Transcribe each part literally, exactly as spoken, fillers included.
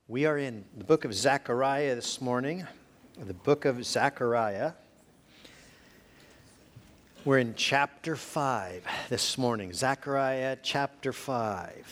We are in the book of Zechariah this morning, the book of Zechariah. We're in chapter five this morning, Zechariah chapter five.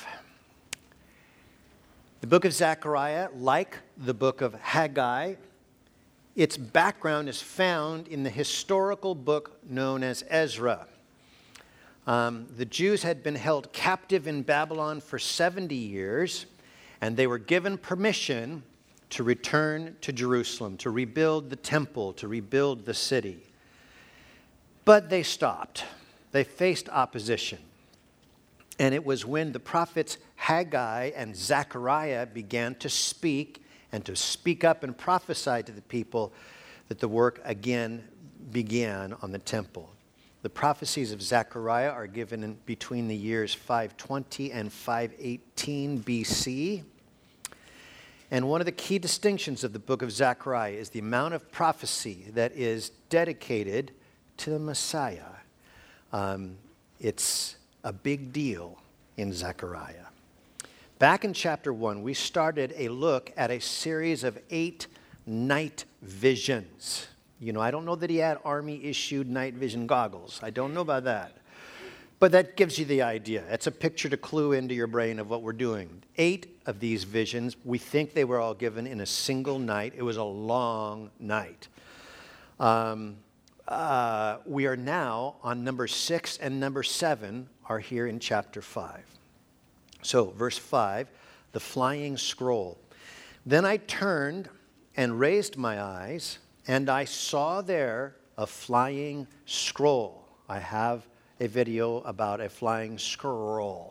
The book of Zechariah, like the book of Haggai, its background is found in the historical book known as Ezra. Um, the Jews had been held captive in Babylon for seventy years, and they were given permission to return to Jerusalem, to rebuild the temple, to rebuild the city. But they stopped. They faced opposition. And it was when the prophets Haggai and Zechariah began to speak and to speak up and prophesy to the people that the work again began on the temple. The prophecies of Zechariah are given in between the years five twenty and five eighteen B C. And one of the key distinctions of the book of Zechariah is the amount of prophecy that is dedicated to the Messiah. Um, it's a big deal in Zechariah. Back in chapter one, we started a look at a series of eight night visions. You know, I don't know that he had army-issued night vision goggles. I don't know about that. But that gives you the idea. It's a picture to clue into your brain of what we're doing. Eight of these visions, we think they were all given in a single night. It was a long night. Um, uh, we are now on number six and number seven are here in chapter five. So, verse five, the flying scroll. Then I turned and raised my eyes, and I saw there a flying scroll. I have a video about a flying scroll.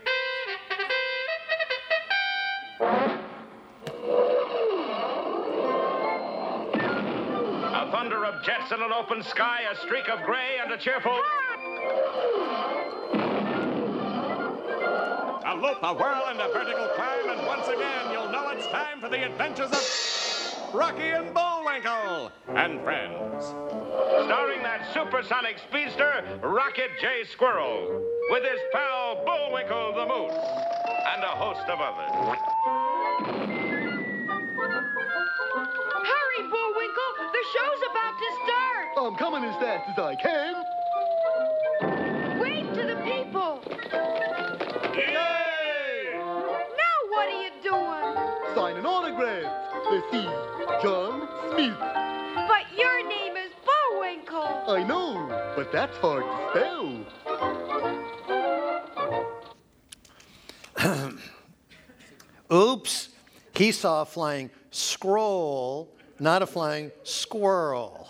A thunder of jets in an open sky, a streak of gray, and a cheerful... A loop, a whirl, and a vertical climb, and once again you'll know it's time for the adventures of... Rocky and Bullwinkle and Friends. Starring that supersonic speedster, Rocket J. Squirrel, with his pal Bullwinkle the Moose, and a host of others. Hurry, Bullwinkle! The show's about to start! I'm coming as fast as I can. Wave to the people! Yay! Now what are you doing? Signing autographs. Let's see. John Smith. But your name is Bullwinkle. I know, but that's hard to spell. Oops, he saw a flying scroll, not a flying squirrel.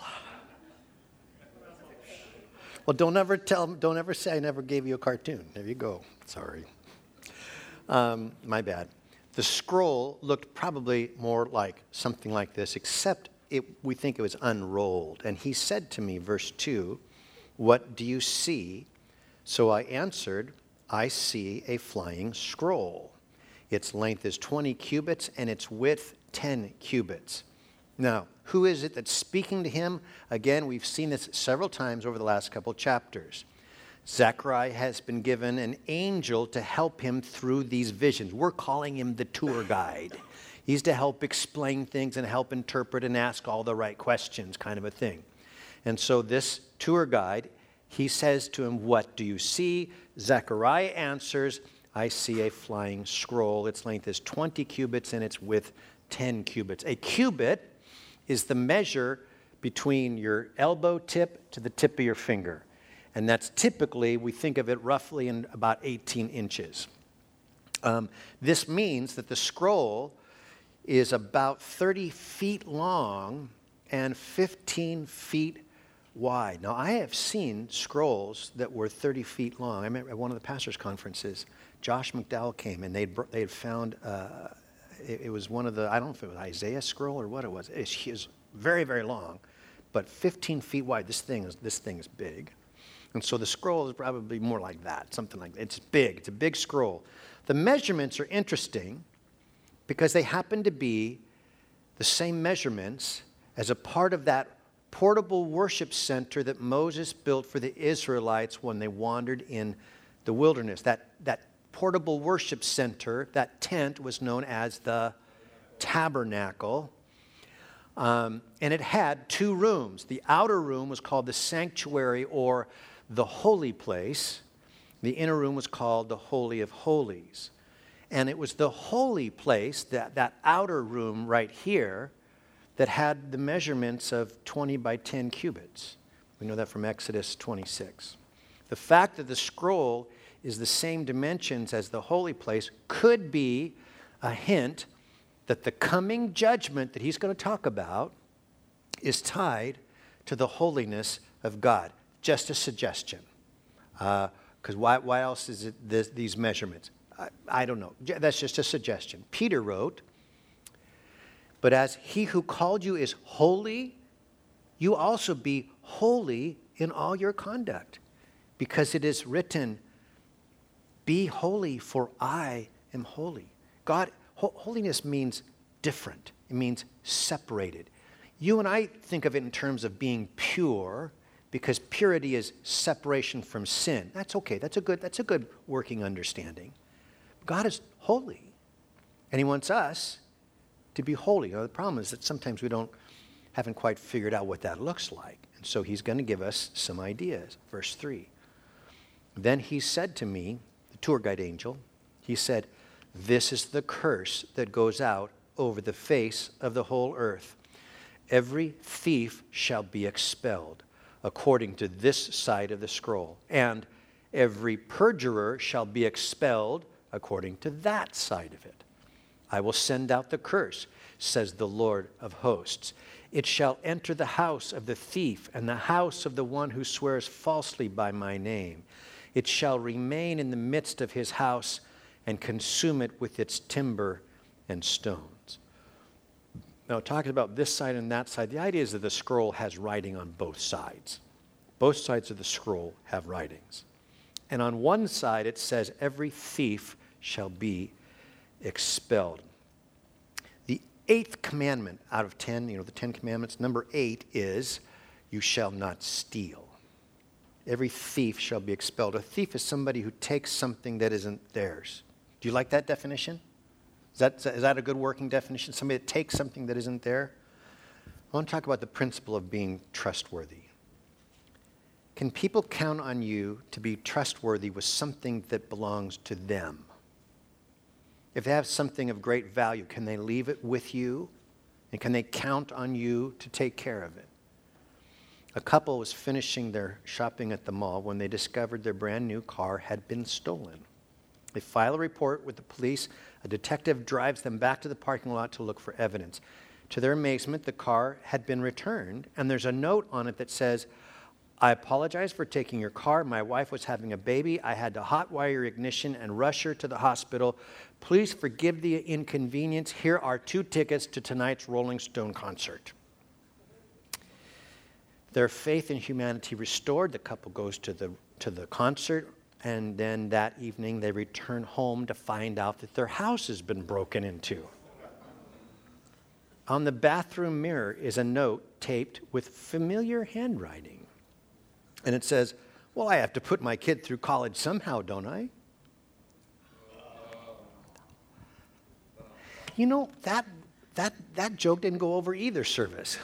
Well, don't ever tell, don't ever say I never gave you a cartoon. There you go. Sorry. Um, my bad. The scroll looked probably more like something like this, except it, we think it was unrolled. And he said to me, verse two, "What do you see?" So I answered, "I see a flying scroll. Its length is twenty cubits and its width ten cubits." Now, who is it that's speaking to him? Again, we've seen this several times over the last couple chapters. Zechariah has been given an angel to help him through these visions. We're calling him the tour guide. He's to help explain things and help interpret and ask all the right questions, kind of a thing. And so this tour guide, he says to him, "What do you see?" Zechariah answers, "I see a flying scroll. Its length is twenty cubits and its width ten cubits." A cubit is the measure between your elbow tip to the tip of your finger. And that's typically, we think of it roughly in about eighteen inches. Um, this means that the scroll is about thirty feet long and fifteen feet wide. Now, I have seen scrolls that were thirty feet long. I remember at one of the pastors' conferences, Josh McDowell came, and they'd, they'd found, uh, it, it was one of the, I don't know if it was Isaiah scroll or what it was. It's, it's very, very long, but fifteen feet wide. This thing is, this thing is big. And so the scroll is probably more like that, something like that. It's big. It's a big scroll. The measurements are interesting because they happen to be the same measurements as a part of that portable worship center that Moses built for the Israelites when they wandered in the wilderness. That, that portable worship center, that tent, was known as the tabernacle. Um, and it had two rooms. The outer room was called the sanctuary or the holy place. The inner room was called the Holy of Holies. And it was the holy place, that, that outer room right here, that had the measurements of twenty by ten cubits. We know that from Exodus twenty-six. The fact that the scroll is the same dimensions as the holy place could be a hint that the coming judgment that he's going to talk about is tied to the holiness of God. Just a suggestion. Because uh, why, why else is it this, these measurements? I, I don't know. That's just a suggestion. Peter wrote, "But as he who called you is holy, you also be holy in all your conduct. Because it is written, be holy, for I am holy." God, ho- holiness means different. It means separated. You and I think of it in terms of being pure, because purity is separation from sin. That's okay. That's a good, that's a good working understanding. God is holy, and he wants us to be holy. Now, the problem is that sometimes we don't, haven't quite figured out what that looks like. And so he's going to give us some ideas. Verse three. "Then he said to me," the tour guide angel, he said, "This is the curse that goes out over the face of the whole earth. Every thief shall be expelled according to this side of the scroll, and every perjurer shall be expelled according to that side of it. I will send out the curse, says the Lord of hosts. It shall enter the house of the thief and the house of the one who swears falsely by my name. It shall remain in the midst of his house and consume it with its timber and stones." Now, talking about this side and that side, the idea is that the scroll has writing on both sides. Both sides of the scroll have writings. And on one side, it says, every thief shall be expelled. The eighth commandment out of ten, you know, the Ten Commandments, number eight is, you shall not steal. Every thief shall be expelled. A thief is somebody who takes something that isn't theirs. Do you like that definition? Is that, is that a good working definition? Somebody that takes something that isn't there? I want to talk about the principle of being trustworthy. Can people count on you to be trustworthy with something that belongs to them? If they have something of great value, can they leave it with you? And can they count on you to take care of it? A couple was finishing their shopping at the mall when they discovered their brand new car had been stolen. They file a report with the police. A detective drives them back to the parking lot to look for evidence. To their amazement, the car had been returned, and there's a note on it that says, "I apologize for taking your car. My wife was having a baby. I had to hotwire your ignition and rush her to the hospital. Please forgive the inconvenience. Here are two tickets to tonight's Rolling Stone concert." Their faith in humanity restored, the couple goes to the to the concert, and then that evening they return home to find out that their house has been broken into. On the bathroom mirror is a note taped with familiar handwriting. And it says, "Well, I have to put my kid through college somehow, don't I?" You know, that that that joke didn't go over either service.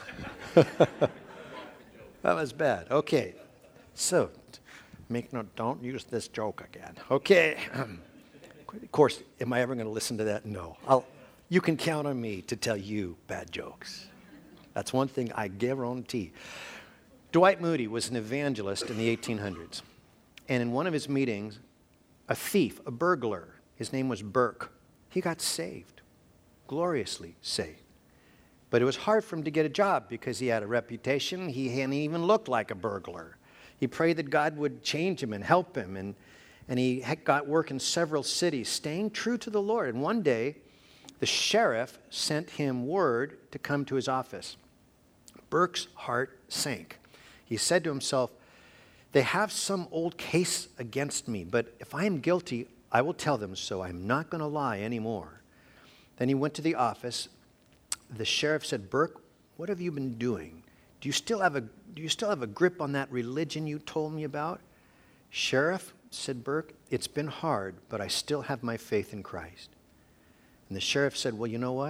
That was bad. Okay. So, make no, don't use this joke again. Okay. Of course, am I ever going to listen to that? No. I'll, you can count on me to tell you bad jokes. That's one thing I guarantee. Dwight Moody was an evangelist in the eighteen hundreds. And in one of his meetings, a thief, a burglar, his name was Burke, he got saved, gloriously saved. But it was hard for him to get a job because he had a reputation. He hadn't even looked like a burglar. He prayed that God would change him and help him. And, and he had got work in several cities, staying true to the Lord. And one day, the sheriff sent him word to come to his office. Burke's heart sank. He said to himself, "They have some old case against me, but if I am guilty, I will tell them so. I'm not going to lie anymore." Then he went to the office. The sheriff said, "Burke, what have you been doing? Do you still have a do you still have a grip on that religion you told me about?" "Sheriff," said Burke, "it's been hard, but I still have my faith in Christ." And the sheriff said, "Well, you know what?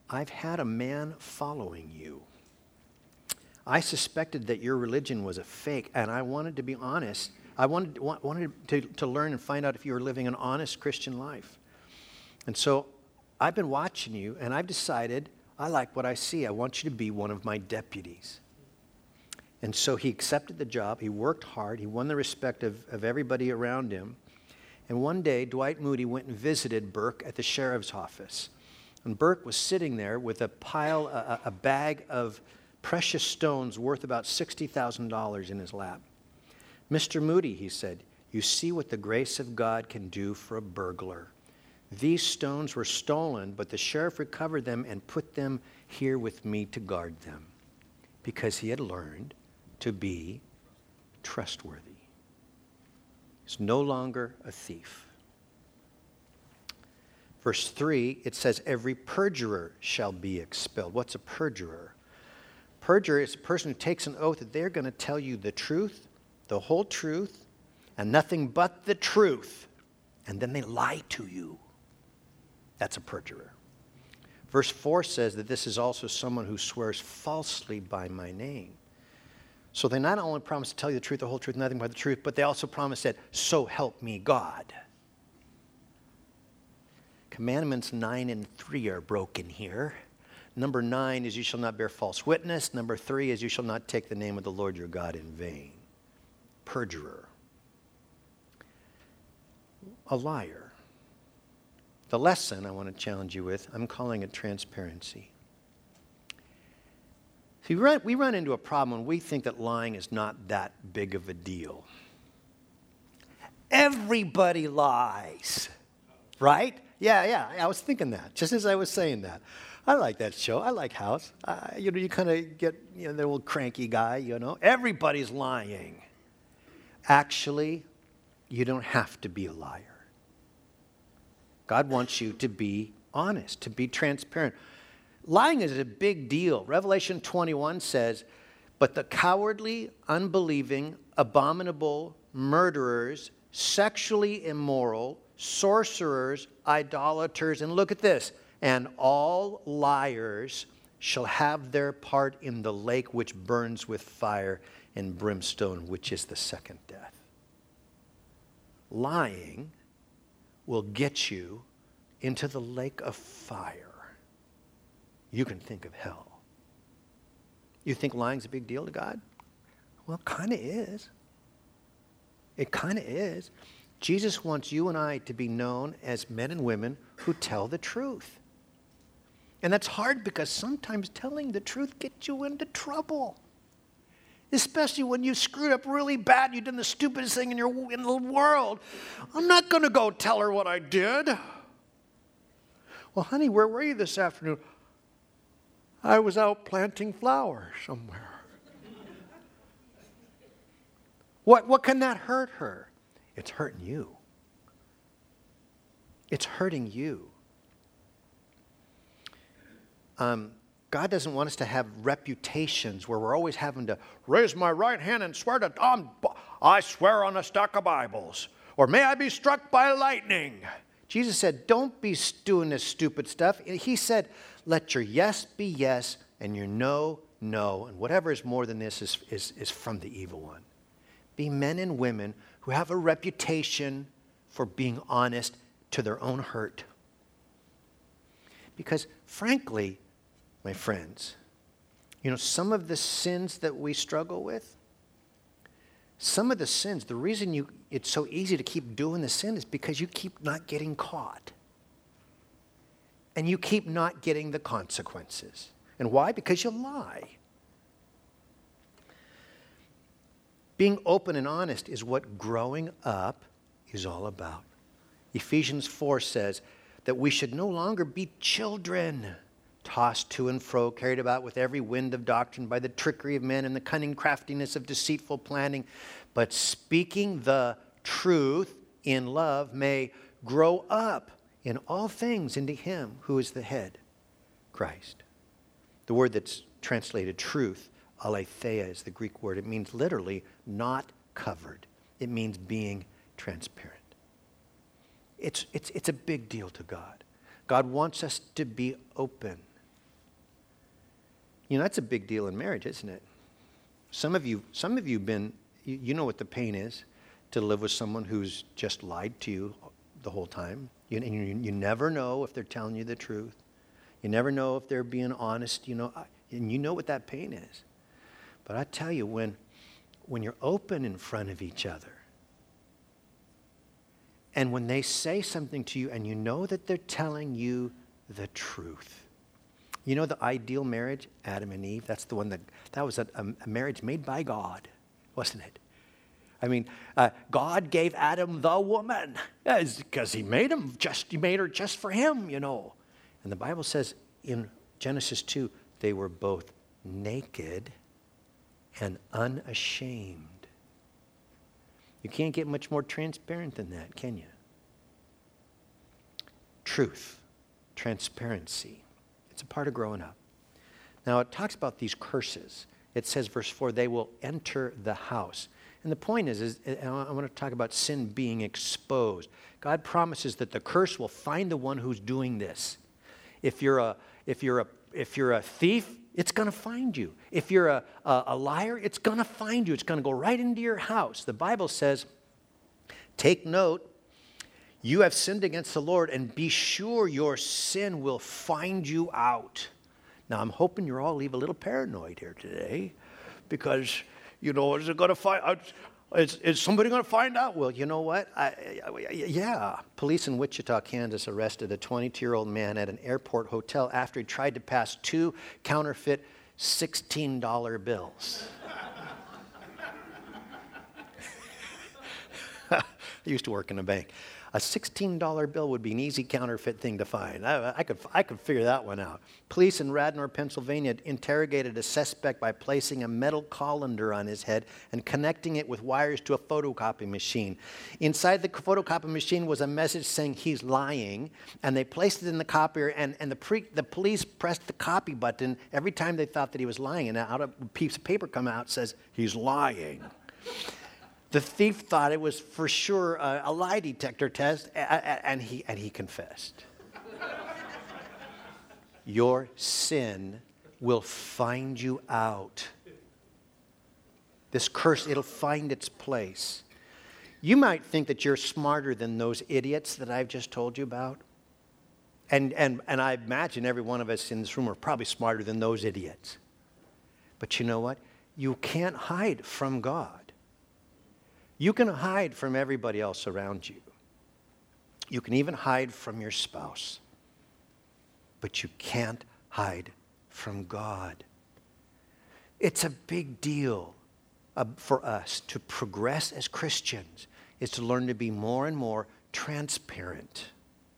I've had a man following you. I suspected that your religion was a fake, and I wanted to be honest. I wanted, wanted to, to learn and find out if you were living an honest Christian life. And so I've been watching you, and I've decided I like what I see. I want you to be one of my deputies. And so he accepted the job. He worked hard. He won the respect of, of everybody around him. And one day, Dwight Moody went and visited Burke at the sheriff's office. And Burke was sitting there with a pile, a, a bag of precious stones worth about sixty thousand dollars in his lap. Mister Moody, he said, you see what the grace of God can do for a burglar. These stones were stolen, but the sheriff recovered them and put them here with me to guard them because he had learned to be trustworthy. He's no longer a thief. Verse three, it says, every perjurer shall be expelled. What's a perjurer? Perjurer is a person who takes an oath that they're going to tell you the truth, the whole truth, and nothing but the truth, and then they lie to you. That's a perjurer. Verse four says that this is also someone who swears falsely by my name. So they not only promise to tell you the truth, the whole truth, nothing but the truth, but they also promise that, so help me God. Commandments nine and three are broken here. Number nine is you shall not bear false witness. Number three is you shall not take the name of the Lord your God in vain. Perjurer. A liar. The lesson I want to challenge you with, I'm calling it transparency. See, we run, we run into a problem when we think that lying is not that big of a deal. Everybody lies, right? Yeah, yeah, I was thinking that, just as I was saying that. I like that show. I like House. Uh, you know, you kind of get, you know, the old cranky guy, you know. Everybody's lying. Actually, you don't have to be a liar. God wants you to be honest, to be transparent. Lying is a big deal. Revelation twenty-one says, but the cowardly, unbelieving, abominable, murderers, sexually immoral, sorcerers, idolaters, and look at this, and all liars shall have their part in the lake which burns with fire and brimstone, which is the second death. Lying will get you into the lake of fire. You can think of hell. You think lying's a big deal to God? Well, it kind of is. It kind of is. Jesus wants you and I to be known as men and women who tell the truth. And that's hard because sometimes telling the truth gets you into trouble. Especially when you screwed up really bad, you've done the stupidest thing in, your, in the world. I'm not going to go tell her what I did. Well, honey, where were you this afternoon? I was out planting flowers somewhere. What, what can that hurt her? It's hurting you. It's hurting you. Um, God doesn't want us to have reputations where we're always having to raise my right hand and swear to, um, I swear on a stack of Bibles. Or may I be struck by lightning. Jesus said, don't be doing this stupid stuff. He said, let your yes be yes and your no, no. And whatever is more than this is, is, is from the evil one. Be men and women who have a reputation for being honest to their own hurt. Because frankly, my friends, you know, some of the sins that we struggle with, some of the sins, the reason you it's so easy to keep doing the sin is because you keep not getting caught. And you keep not getting the consequences. And why? Because you lie. Being open and honest is what growing up is all about. Ephesians four says that we should no longer be children, tossed to and fro, carried about with every wind of doctrine by the trickery of men and the cunning craftiness of deceitful planning, but speaking the truth in love may grow up in all things into him who is the head, Christ. The word that's translated truth, aletheia, is the Greek word. It means literally not covered. It means being transparent. It's, it's, it's a big deal to God. God wants us to be open. You know, that's a big deal in marriage, isn't it? Some of you, some of you have been, you, you know what the pain is to live with someone who's just lied to you the whole time. You, and you, you never know if they're telling you the truth. You never know if they're being honest, you know, and you know what that pain is. But I tell you, when, when you're open in front of each other, and when they say something to you and you know that they're telling you the truth. You know the ideal marriage, Adam and Eve, that's the one that, that was a, a marriage made by God, wasn't it? I mean, uh, God gave Adam the woman because he made him just, he made her just for him, you know. And the Bible says in Genesis two, they were both naked and unashamed. You can't get much more transparent than that, can you? Truth, transparency. It's a part of growing up. Now, it talks about these curses. It says, verse four, they will enter the house. And the point is, is I want to talk about sin being exposed. God promises that the curse will find the one who's doing this. If you're a, if you're a, if you're a thief, it's going to find you. If you're a, a, a liar, it's going to find you. It's going to go right into your house. The Bible says, take note, you have sinned against the Lord, and be sure your sin will find you out. Now, I'm hoping you're all leave a little paranoid here today, because, you know, is it going to find out? Is, is somebody going to find out? Well, you know what? I, I, yeah. Police in Wichita, Kansas arrested a twenty-two-year-old man at an airport hotel after he tried to pass two counterfeit sixteen dollar bills. I used to work in a bank. A sixteen dollar bill would be an easy counterfeit thing to find. I, I, could, I could figure that one out. Police in Radnor, Pennsylvania interrogated a suspect by placing a metal colander on his head and connecting it with wires to a photocopy machine. Inside the photocopy machine was a message saying he's lying, and they placed it in the copier, and, and the, pre, the police pressed the copy button every time they thought that he was lying, and out a piece of paper come out says, he's lying. The thief thought it was for sure a, a lie detector test, and he, and he confessed. Your sin will find you out. This curse, it'll find its place. You might think that you're smarter than those idiots that I've just told you about. And, and, and I imagine every one of us in this room are probably smarter than those idiots. But you know what? You can't hide from God. You can hide from everybody else around you. You can even hide from your spouse. But you can't hide from God. It's a big deal uh, for us to progress as Christians, is to learn to be more and more transparent.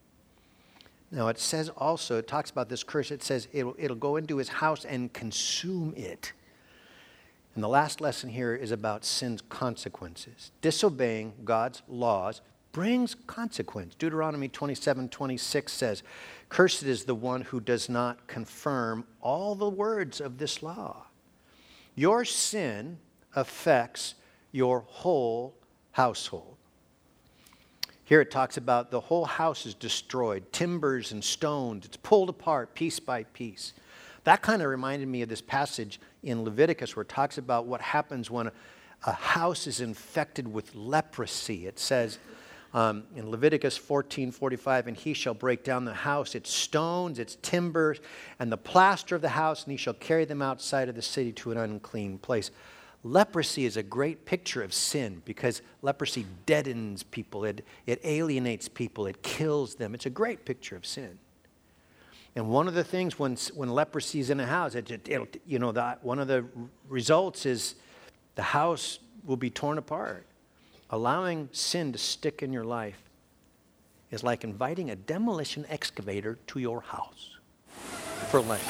Now it says also, it talks about this curse, it says it'll, it'll go into his house and consume it. And the last lesson here is about sin's consequences. Disobeying God's laws brings consequence. Deuteronomy twenty-seven twenty-six says, cursed is the one who does not confirm all the words of this law. Your sin affects your whole household. Here it talks about the whole house is destroyed, timbers and stones. It's pulled apart piece by piece. That kind of reminded me of this passage in Leviticus where it talks about what happens when a, a house is infected with leprosy. It says um, in Leviticus fourteen forty-five, and he shall break down the house, its stones, its timbers, and the plaster of the house, and he shall carry them outside of the city to an unclean place. Leprosy is a great picture of sin because leprosy deadens people. It, it alienates people. It kills them. It's a great picture of sin. And one of the things when when leprosy is in a house, it, it, it'll, you know, the, one of the results is the house will be torn apart. Allowing sin to stick in your life is like inviting a demolition excavator to your house for lunch.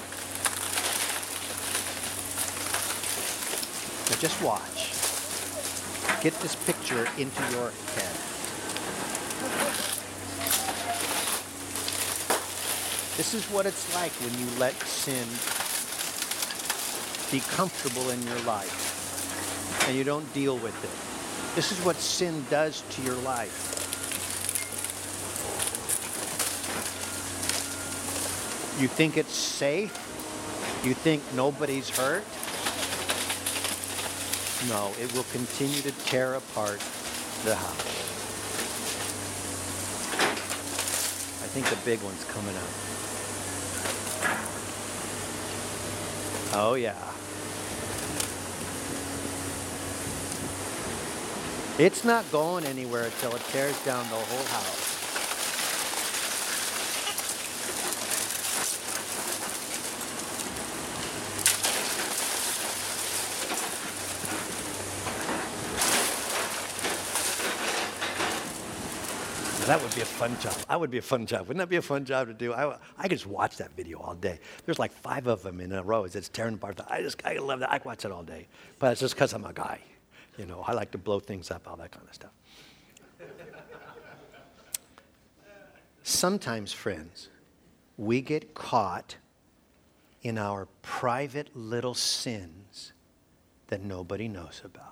Now just watch. Get this picture into your head. This is what it's like when you let sin be comfortable in your life and you don't deal with it. This is what sin does to your life. You think it's safe, You think nobody's hurt? No, it will continue to tear apart the house. I think the big one's coming out. Oh, yeah. It's not going anywhere until it tears down the whole house. That would be a fun job. That would be a fun job. Wouldn't that be a fun job to do? I, I could just watch that video all day. There's like five of them in a row as it's tearing apart. I just, I love that. I watch it all day. But it's just because I'm a guy. You know, I like to blow things up, all that kind of stuff. Sometimes, friends, we get caught in our private little sins that nobody knows about.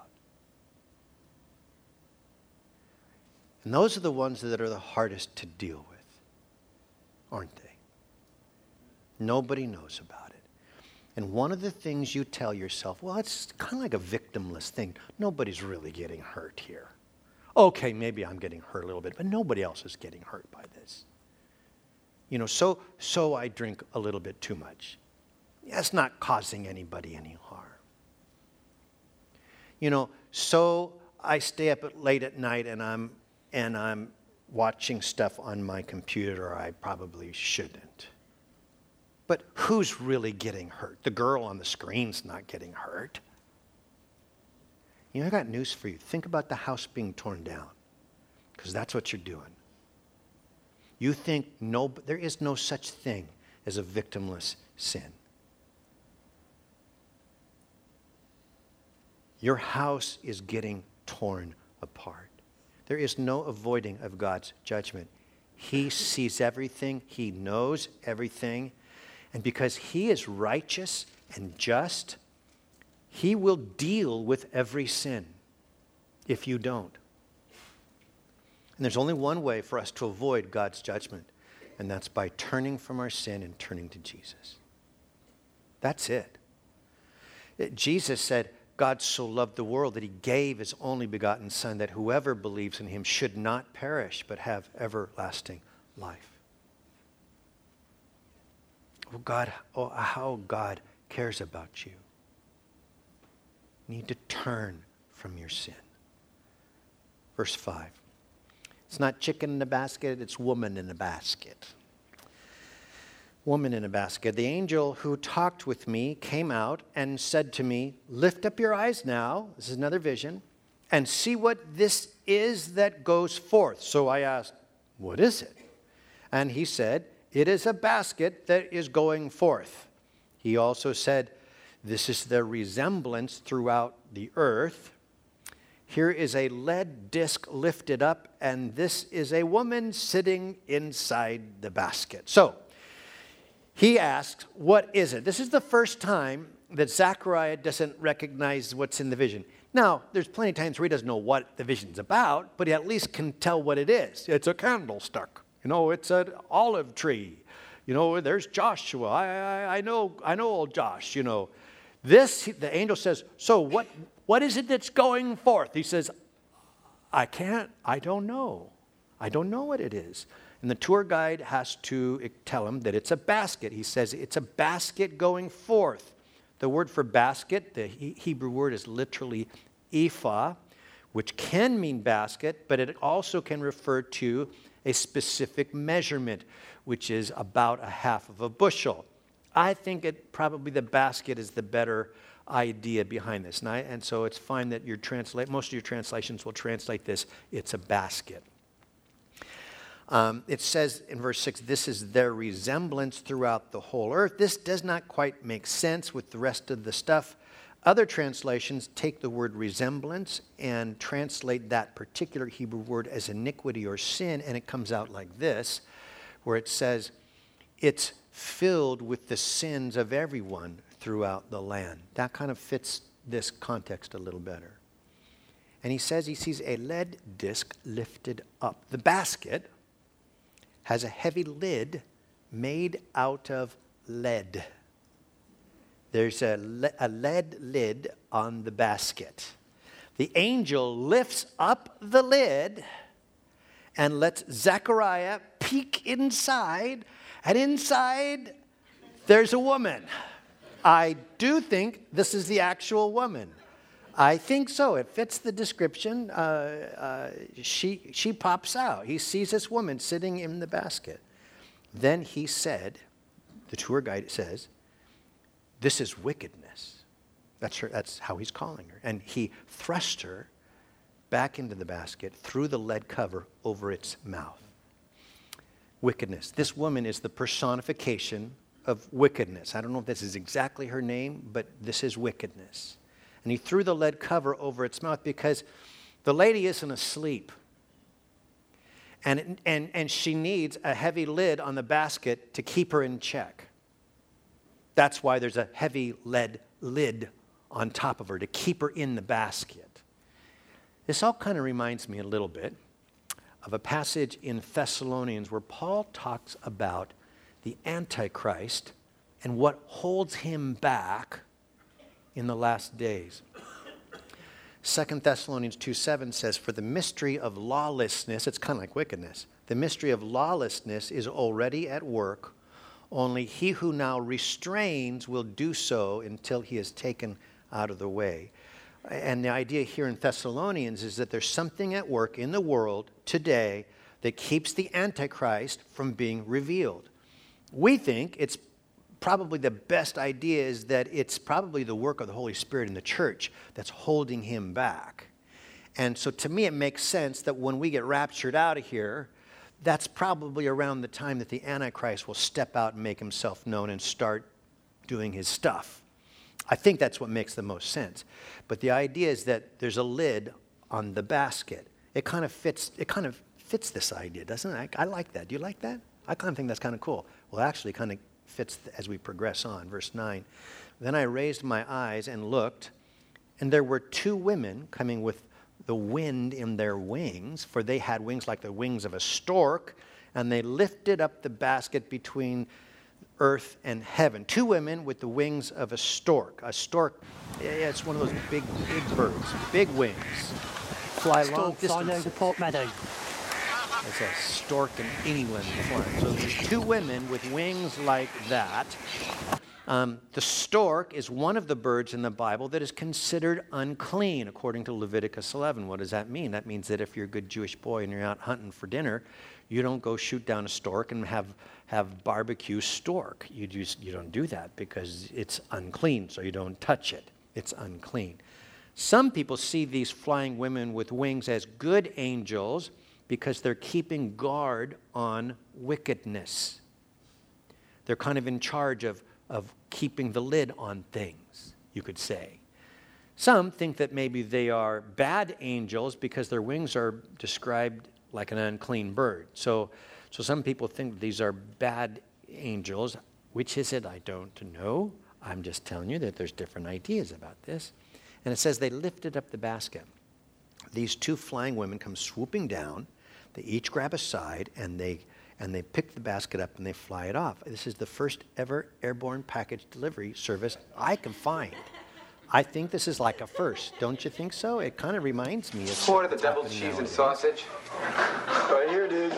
And those are the ones that are the hardest to deal with, aren't they? Nobody knows about it. And one of the things you tell yourself, well, it's kind of like a victimless thing. Nobody's really getting hurt here. Okay, maybe I'm getting hurt a little bit, but nobody else is getting hurt by this. You know, so so I drink a little bit too much. That's not causing anybody any harm. You know, so I stay up late at night and I'm and I'm watching stuff on my computer I probably shouldn't. But who's really getting hurt? The girl on the screen's not getting hurt. You know, I got news for you. Think about the house being torn down, because that's what you're doing. You think no, there is no such thing as a victimless sin. Your house is getting torn apart. There is no avoiding of God's judgment. He sees everything. He knows everything. And because He is righteous and just, He will deal with every sin if you don't. And there's only one way for us to avoid God's judgment, and that's by turning from our sin and turning to Jesus. That's it. It Jesus said, God so loved the world that He gave His only begotten Son, that whoever believes in Him should not perish, but have everlasting life. Oh God, oh, how God cares about you. You need to turn from your sin. Verse five. It's not chicken in a basket, it's woman in a basket. Woman in a basket. The angel who talked with me came out and said to me, lift up your eyes now, this is another vision, and see what this is that goes forth. So I asked, what is it? And he said, it is a basket that is going forth. He also said, this is the resemblance throughout the earth. Here is a lead disc lifted up, and this is a woman sitting inside the basket. So, he asks, what is it? This is the first time that Zechariah doesn't recognize what's in the vision. Now, there's plenty of times where he doesn't know what the vision's about, but he at least can tell what it is. It's a candlestick. You know, it's an olive tree. You know, there's Joshua. I, I, I know, I know old Josh, you know. This, the angel says, so what, what is it that's going forth? He says, I can't, I don't know. I don't know what it is. And the tour guide has to tell him that it's a basket. He says it's a basket going forth. The word for basket, the Hebrew word is literally ephah, which can mean basket, but it also can refer to a specific measurement, which is about a half of a bushel. I think it probably the basket is the better idea behind this. And, I, and so it's fine that your translate, most of your translations will translate this, it's a basket. Um, it says in verse six, this is their resemblance throughout the whole earth. This does not quite make sense with the rest of the stuff. Other translations take the word resemblance and translate that particular Hebrew word as iniquity or sin, and it comes out like this, where it says, it's filled with the sins of everyone throughout the land. That kind of fits this context a little better. And he says he sees a lead disc lifted up. The basket has a heavy lid made out of lead. There's a, le- a lead lid on the basket. The angel lifts up the lid and lets Zechariah peek inside, and inside there's a woman. I do think this is the actual woman. I think so. It fits the description. Uh, uh, she, she pops out. He sees this woman sitting in the basket. Then he said, the tour guide says, this is wickedness. That's her, that's how he's calling her. And he thrust her back into the basket, threw the lead cover over its mouth. Wickedness. This woman is the personification of wickedness. I don't know if this is exactly her name, but this is wickedness. And he threw the lead cover over its mouth because the lady isn't asleep. And, and, and she needs a heavy lid on the basket to keep her in check. That's why there's a heavy lead lid on top of her to keep her in the basket. This all kind of reminds me a little bit of a passage in Thessalonians where Paul talks about the Antichrist and what holds him back in the last days. Second Thessalonians two seven says, for the mystery of lawlessness, it's kind of like wickedness, the mystery of lawlessness is already at work, only he who now restrains will do so until he is taken out of the way. And the idea here in Thessalonians is that there's something at work in the world today that keeps the Antichrist from being revealed. We think it's probably the best idea is that it's probably the work of the Holy Spirit in the church that's holding him back. And so to me, it makes sense that when we get raptured out of here, that's probably around the time that the Antichrist will step out and make himself known and start doing his stuff. I think that's what makes the most sense. But the idea is that there's a lid on the basket. It kind of fits, it kind of fits this idea, doesn't it? I, I like that. Do you like that? I kind of think that's kind of cool. Well, actually, it kind of fits as we progress on. Verse nine. Then I raised my eyes and looked, and there were two women coming with the wind in their wings, for they had wings like the wings of a stork, and they lifted up the basket between earth and heaven. Two women with the wings of a stork. A stork, it's one of those big, big birds, big wings, fly long distances. The Port Meadow. There's a stork in England flying. So there's two women with wings like that. Um, the stork is one of the birds in the Bible that is considered unclean, according to Leviticus eleven. What does that mean? That means that if you're a good Jewish boy and you're out hunting for dinner, you don't go shoot down a stork and have, have barbecue stork. You, just, you don't do that because it's unclean, so you don't touch it. It's unclean. Some people see these flying women with wings as good angels because they're keeping guard on wickedness. They're kind of in charge of, of keeping the lid on things, you could say. Some think that maybe they are bad angels because their wings are described like an unclean bird. So, so some people think these are bad angels. Which is it? I don't know. I'm just telling you that there's different ideas about this. And it says they lifted up the basket. These two flying women come swooping down. They each grab a side, and they and they pick the basket up, and they fly it off. This is the first ever airborne package delivery service I can find. I think this is like a first. Don't you think so? It kind of reminds me of... Order the deviled cheese nowadays. And sausage. Right here, dude.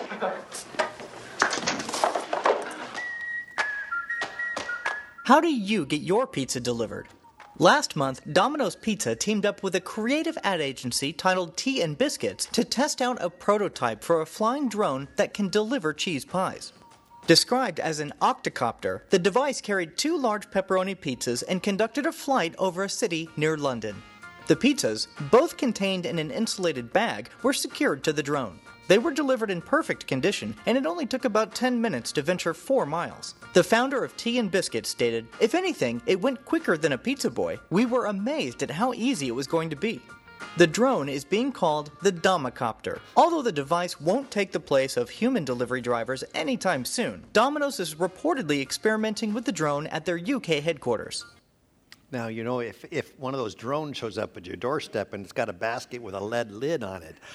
How do you get your pizza delivered? Last month, Domino's Pizza teamed up with a creative ad agency titled Tea and Biscuits to test out a prototype for a flying drone that can deliver cheese pies. Described as an octocopter, the device carried two large pepperoni pizzas and conducted a flight over a city near London. The pizzas, both contained in an insulated bag, were secured to the drone. They were delivered in perfect condition, and it only took about ten minutes to venture four miles. The founder of Tea and Biscuits stated, "If anything, it went quicker than a pizza boy. We were amazed at how easy it was going to be." The drone is being called the Domicopter. Although the device won't take the place of human delivery drivers anytime soon, Domino's is reportedly experimenting with the drone at their U K headquarters. Now, you know, if, if one of those drones shows up at your doorstep and it's got a basket with a lead lid on it,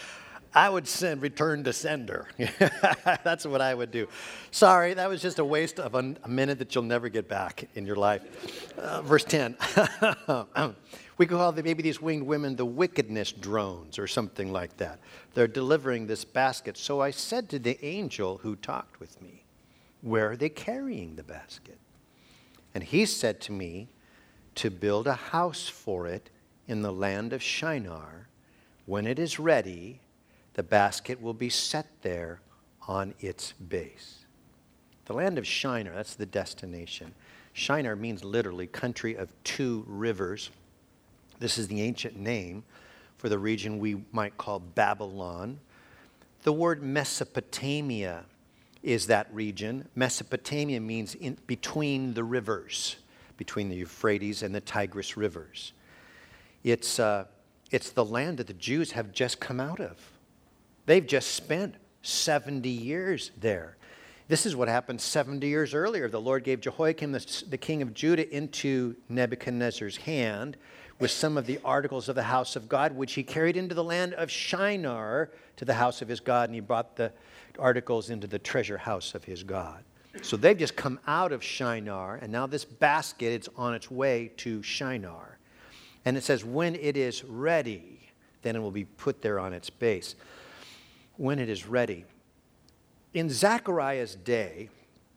I would send return to sender. That's what I would do. Sorry, that was just a waste of a, a minute that you'll never get back in your life. Uh, verse ten. We could call the, maybe these winged women the wickedness drones or something like that. They're delivering this basket. So I said to the angel who talked with me, where are they carrying the basket? And he said to me, to build a house for it in the land of Shinar. When it is ready, the basket will be set there on its base. The land of Shinar, that's the destination. Shinar means literally country of two rivers. This is the ancient name for the region we might call Babylon. The word Mesopotamia is that region. Mesopotamia means in between the rivers, between the Euphrates and the Tigris rivers. It's, uh, it's the land that the Jews have just come out of. They've just spent seventy years there. This is what happened seventy years earlier. The Lord gave Jehoiakim, the, the king of Judah, into Nebuchadnezzar's hand with some of the articles of the house of God, which he carried into the land of Shinar to the house of his God, and he brought the articles into the treasure house of his God. So they've just come out of Shinar, and now this basket is on its way to Shinar. And it says, when it is ready, then it will be put there on its base. When it is ready. In Zechariah's day,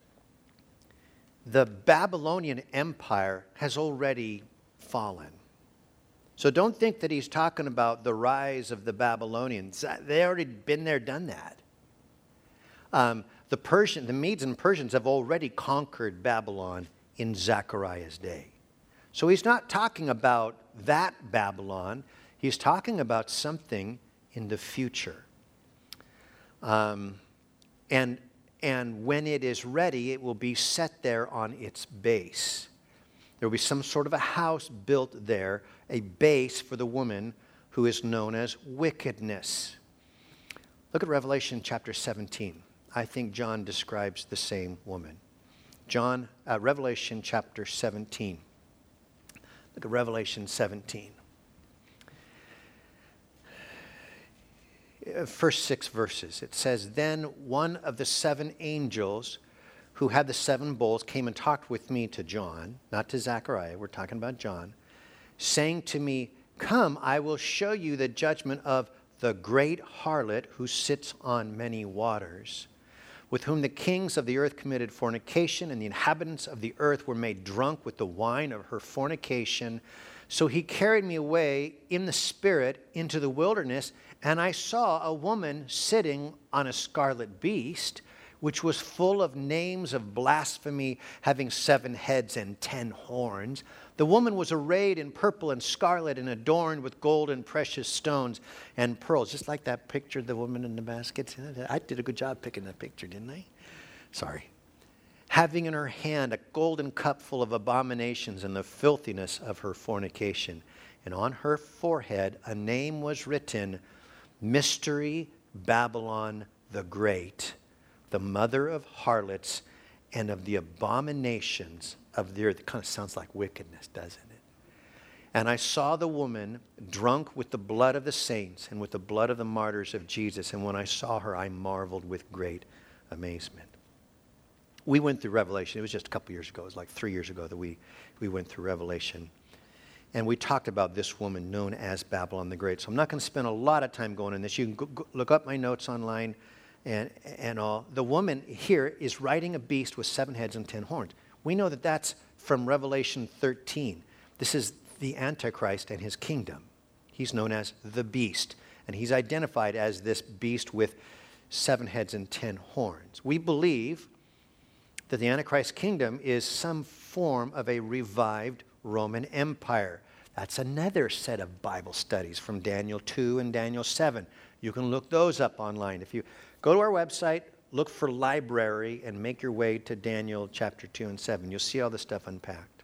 the Babylonian Empire has already fallen. So don't think that he's talking about the rise of the Babylonians. They already been there, done that. Um, the Persian, the Medes and Persians have already conquered Babylon in Zechariah's day. So he's not talking about that Babylon. He's talking about something in the future. Um, and, and when it is ready, it will be set there on its base. There will be some sort of a house built there, a base for the woman who is known as wickedness. Look at Revelation chapter seventeen. I think John describes the same woman. John, uh, Revelation chapter seventeen. Look at Revelation seventeen. First six verses. It says, then one of the seven angels who had the seven bowls came and talked with me to John, not to Zechariah, we're talking about John, saying to me, come, I will show you the judgment of the great harlot who sits on many waters, with whom the kings of the earth committed fornication, and the inhabitants of the earth were made drunk with the wine of her fornication. So he carried me away in the spirit into the wilderness, and I saw a woman sitting on a scarlet beast, which was full of names of blasphemy, having seven heads and ten horns. The woman was arrayed in purple and scarlet and adorned with gold and precious stones and pearls. Just like that picture of the woman in the basket. I did a good job picking that picture, didn't I? Sorry. Having in her hand a golden cup full of abominations and the filthiness of her fornication. And on her forehead a name was written, Mystery Babylon the Great, the mother of harlots and of the abominations of the earth. It kind of sounds like wickedness, doesn't it? And I saw the woman drunk with the blood of the saints and with the blood of the martyrs of Jesus. And when I saw her, I marveled with great amazement. We went through Revelation. It was just a couple years ago. It was like three years ago that we, we went through Revelation. And we talked about this woman known as Babylon the Great. So I'm not going to spend a lot of time going in this. You can go, go, look up my notes online and, and all. The woman here is riding a beast with seven heads and ten horns. We know that that's from Revelation thirteen. This is the Antichrist and his kingdom. He's known as the beast. And he's identified as this beast with seven heads and ten horns. We believe that the Antichrist kingdom is some form of a revived Roman Empire. That's another set of Bible studies from Daniel two and Daniel seven. You can look those up online. If you go to our website, look for library, and make your way to Daniel chapter two and seven. You'll see all the stuff unpacked.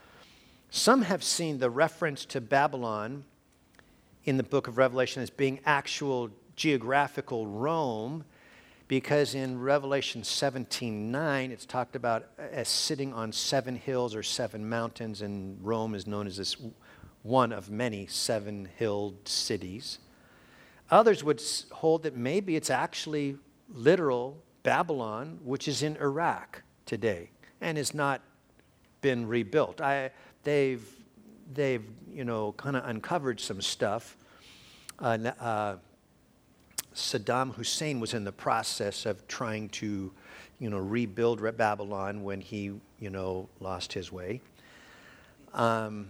Some have seen the reference to Babylon in the book of Revelation as being actual geographical Rome, because in Revelation seventeen nine, it's talked about as sitting on seven hills or seven mountains, and Rome is known as this one of many seven-hilled cities. Others would hold that maybe it's actually literal Babylon, which is in Iraq today and has not been rebuilt. I, they've, they've, you know, kind of uncovered some stuff. Uh, uh, Saddam Hussein was in the process of trying to, you know, rebuild Babylon when he, you know, lost his way. Um,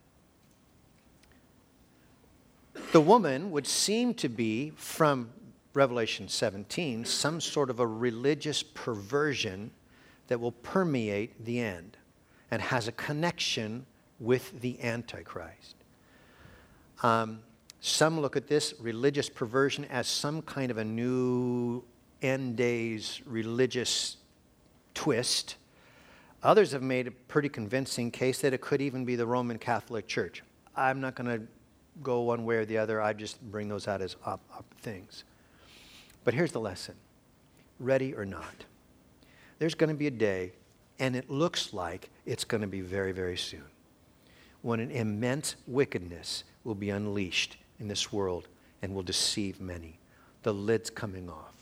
the woman would seem to be, from Revelation seventeen, some sort of a religious perversion that will permeate the end and has a connection with the Antichrist. Um, some look at this religious perversion as some kind of a new end days religious twist. Others have made a pretty convincing case that it could even be the Roman Catholic Church. I'm not going to go one way or the other. I just bring those out as up, up things. But here's the lesson. Ready or not, there's going to be a day, and it looks like it's going to be very, very soon, when an immense wickedness will be unleashed in this world and will deceive many. The lid's coming off.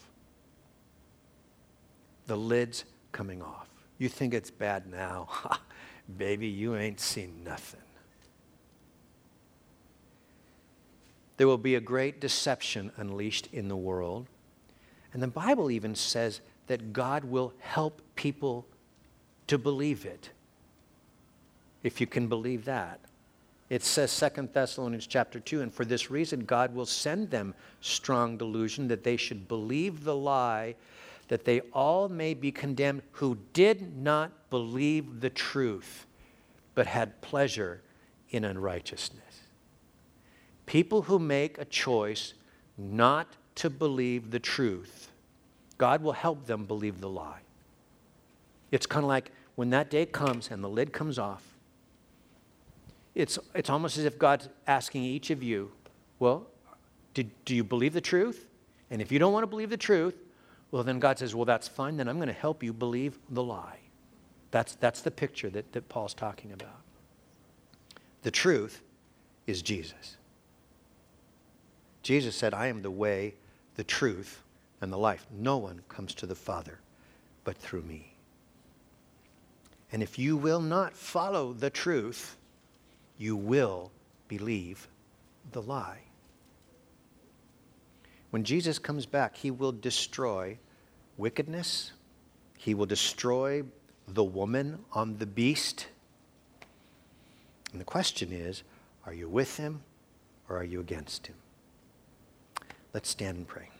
The lid's coming off. You think it's bad now? Baby, you ain't seen nothing. There will be a great deception unleashed in the world. And the Bible even says that God will help people to believe it. If you can believe that. It says Second Thessalonians chapter two, and for this reason God will send them strong delusion that they should believe the lie, that they all may be condemned who did not believe the truth, but had pleasure in unrighteousness. People who make a choice not to believe the truth, God will help them believe the lie. It's kind of like when that day comes and the lid comes off, it's, it's almost as if God's asking each of you, well, did, do you believe the truth? And if you don't want to believe the truth, well, then God says, well, that's fine. Then I'm going to help you believe the lie. That's, that's the picture that, that Paul's talking about. The truth is Jesus. Jesus said, I am the way, the truth, and the life. No one comes to the Father but through me. And if you will not follow the truth, you will believe the lie. When Jesus comes back, he will destroy wickedness. He will destroy the woman on the beast. And the question is, are you with him or are you against him? Let's stand and pray.